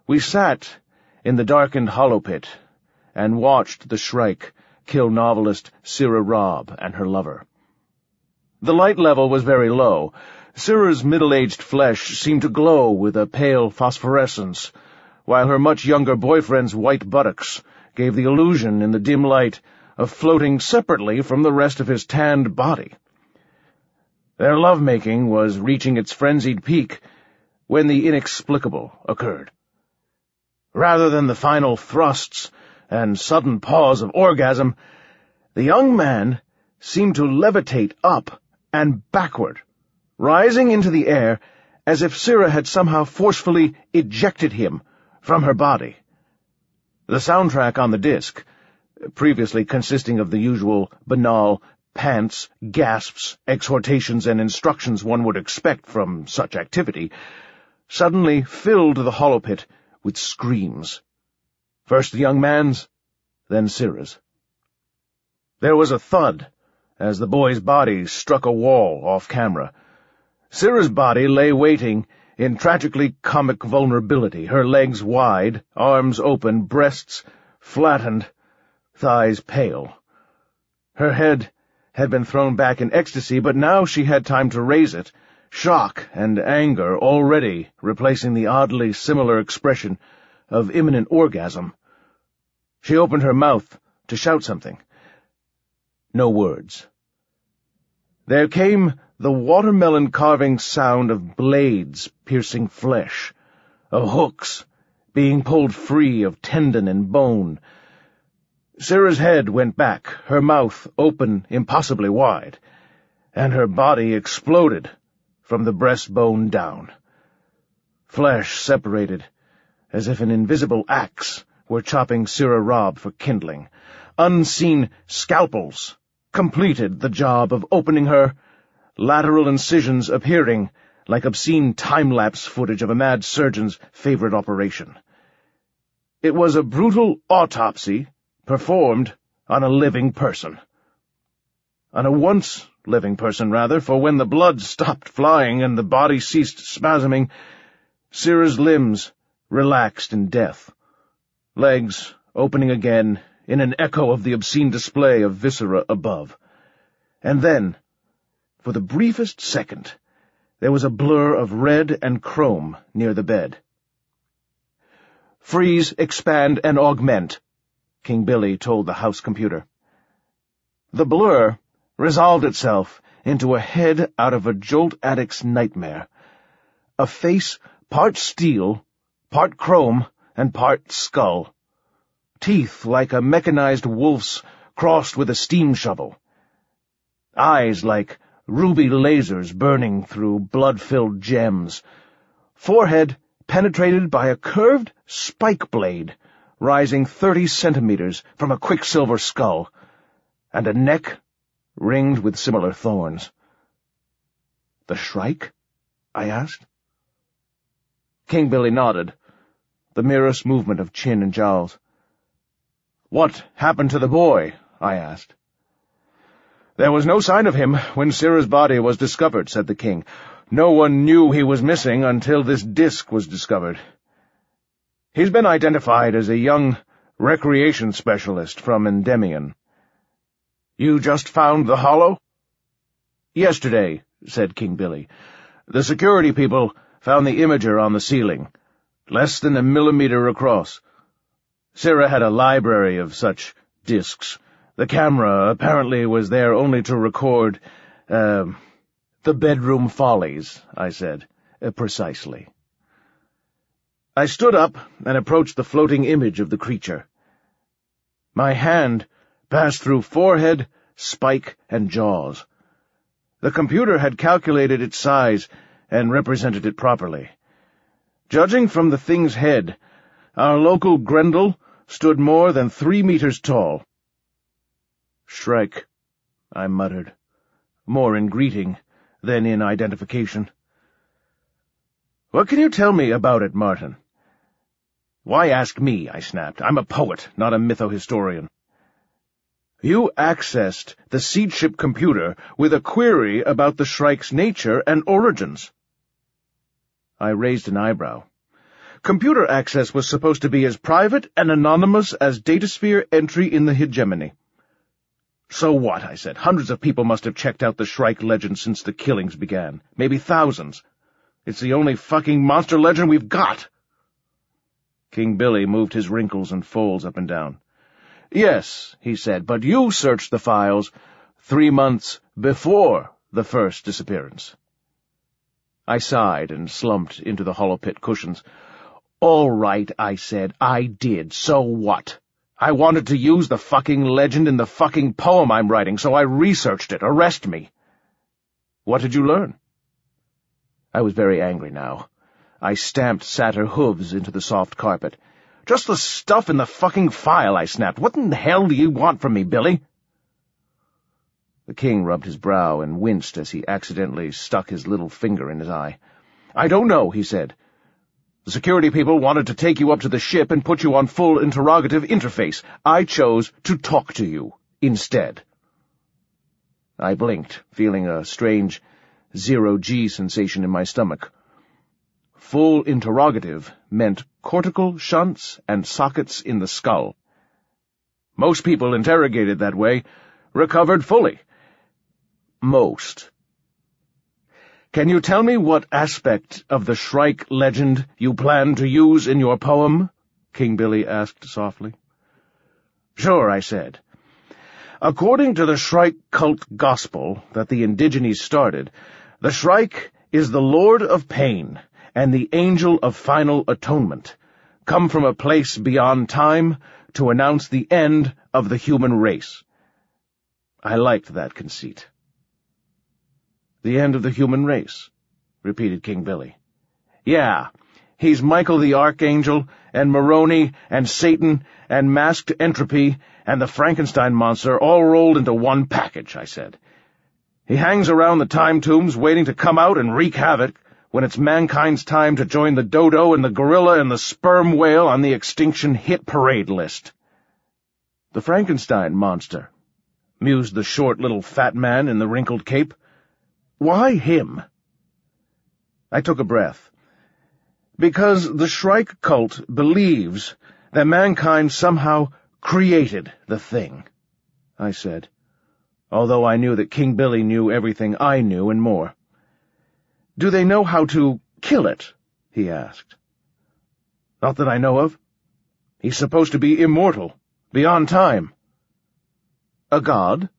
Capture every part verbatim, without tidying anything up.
We sat in the darkened hollow pit and watched the Shrike kill novelist Syrah Robb and her lover. The light level was very low. Syrah's middle-aged flesh seemed to glow with a pale phosphorescence, while her much younger boyfriend's white buttocks gave the illusion in the dim light of floating separately from the rest of his tanned body. Their lovemaking was reaching its frenzied peak when the inexplicable occurred. Rather than the final thrusts and sudden pause of orgasm, the young man seemed to levitate up and backward, rising into the air as if Syrah had somehow forcefully ejected him from her body. The soundtrack on the disc, previously consisting of the usual banal pants, gasps, exhortations, and instructions one would expect from such activity, suddenly filled the hollow pit with screams. First the young man's, then Syrah's. There was a thud as the boy's body struck a wall off-camera. Syrah's body lay waiting in tragically comic vulnerability, her legs wide, arms open, breasts flattened, thighs pale. Her head had been thrown back in ecstasy, but now she had time to raise it, shock and anger already replacing the oddly similar expression of imminent orgasm. She opened her mouth to shout something. No words. There came the watermelon-carving sound of blades piercing flesh, of hooks being pulled free of tendon and bone. Syrah's head went back, her mouth open impossibly wide, and her body exploded from the breastbone down. Flesh separated, as if an invisible axe were chopping Syrah Robb for kindling. Unseen scalpels completed the job of opening her, lateral incisions appearing like obscene time-lapse footage of a mad surgeon's favorite operation. It was a brutal autopsy performed on a living person. On a once-living person, rather, for when the blood stopped flying and the body ceased spasming, Syrah's limbs relaxed in death, legs opening again in an echo of the obscene display of viscera above. And then, for the briefest second, there was a blur of red and chrome near the bed. "Freeze, expand, and augment," King Billy told the house computer. The blur resolved itself into a head out of a Jolt addict's nightmare, a face part steel, part chrome, and part skull, teeth like a mechanized wolf's crossed with a steam shovel, eyes like ruby lasers burning through blood-filled gems, forehead penetrated by a curved spike blade rising thirty centimeters from a quicksilver skull, and a neck ringed with similar thorns. "The Shrike?" I asked. King Billy nodded, the merest movement of chin and jowls. "What happened to the boy?" I asked. "There was no sign of him when Syrah's body was discovered," said the king. "No one knew he was missing until this disc was discovered. He's been identified as a young recreation specialist from Endymion." "You just found the hollow?" "Yesterday," said King Billy. "The security people found the imager on the ceiling, less than a millimeter across. Syrah had a library of such discs. The camera apparently was there only to record, uh, the bedroom follies," I said, uh, precisely. I stood up and approached the floating image of the creature. My hand passed through forehead, spike, and jaws. The computer had calculated its size and represented it properly. Judging from the thing's head, our local Grendel stood more than three meters tall. "Shrike," I muttered, more in greeting than in identification. "What can you tell me about it, Martin?" "Why ask me?" I snapped. "I'm a poet, not a mytho-historian." "You accessed the Seedship computer with a query about the Shrike's nature and origins." I raised an eyebrow. Computer access was supposed to be as private and anonymous as datasphere entry in the hegemony. So what, I said. Hundreds of people must have checked out the Shrike legend since the killings began. Maybe thousands. It's the only fucking monster legend we've got. King Billy moved his wrinkles and folds up and down. Yes, he said, but you searched the files three months before the first disappearance. I sighed and slumped into the hollow pit cushions. All right, I said, I did. So what? I wanted to use the fucking legend in the fucking poem I'm writing, so I researched it. Arrest me. What did you learn? I was very angry now. I stamped Satyr hooves into the soft carpet. Just the stuff in the fucking file, I snapped. What in the hell do you want from me, Billy? The king rubbed his brow and winced as he accidentally stuck his little finger in his eye. I don't know, he said. The security people wanted to take you up to the ship and put you on full interrogative interface. I chose to talk to you instead. I blinked, feeling a strange zero-G sensation in my stomach. Full interrogative meant cortical shunts and sockets in the skull. Most people interrogated that way recovered fully. Most. Can you tell me what aspect of the Shrike legend you plan to use in your poem? King Billy asked softly. Sure, I said. According to the Shrike cult gospel that the Indigenes started, the Shrike is the Lord of Pain and the Angel of Final Atonement, come from a place beyond time to announce the end of the human race. I liked that conceit. The end of the human race, repeated King Billy. Yeah, he's Michael the Archangel, and Moroni, and Satan, and Masked Entropy, and the Frankenstein monster all rolled into one package, I said. He hangs around the time tombs waiting to come out and wreak havoc when it's mankind's time to join the dodo and the gorilla and the sperm whale on the extinction hit parade list. The Frankenstein monster, mused the short little fat man in the wrinkled cape. Why him? I took a breath. Because the Shrike cult believes that mankind somehow created the thing, I said, although I knew that King Billy knew everything I knew and more. Do they know how to kill it? He asked. Not that I know of. He's supposed to be immortal, beyond time. A god?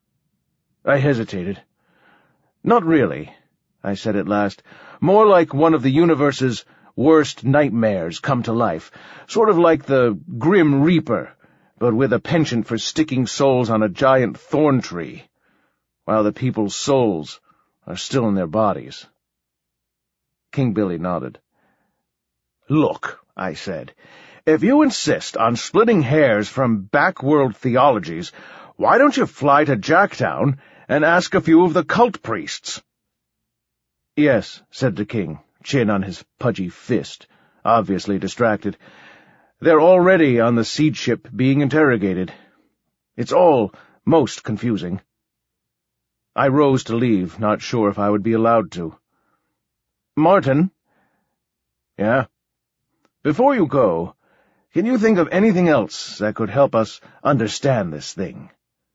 I hesitated. Not really, I said at last. More like one of the universe's worst nightmares come to life, sort of like the Grim Reaper, but with a penchant for sticking souls on a giant thorn tree, while the people's souls are still in their bodies. King Billy nodded. Look, I said, if you insist on splitting hairs from backworld theologies, why don't you fly to Jacktown and ask a few of the cult priests? Yes, said the king, chin on his pudgy fist, obviously distracted. They're already on the seed ship being interrogated. It's all most confusing. I rose to leave, not sure if I would be allowed to. Martin? Yeah? Before you go, can you think of anything else that could help us understand this thing?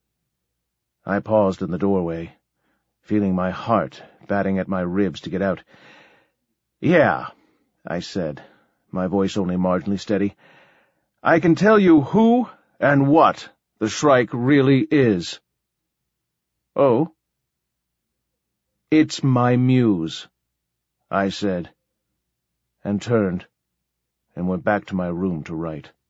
I paused in the doorway, feeling my heart batting at my ribs to get out. Yeah, I said, my voice only marginally steady. I can tell you who and what the Shrike really is. Oh? It's my muse, I said, and turned and went back to my room to write.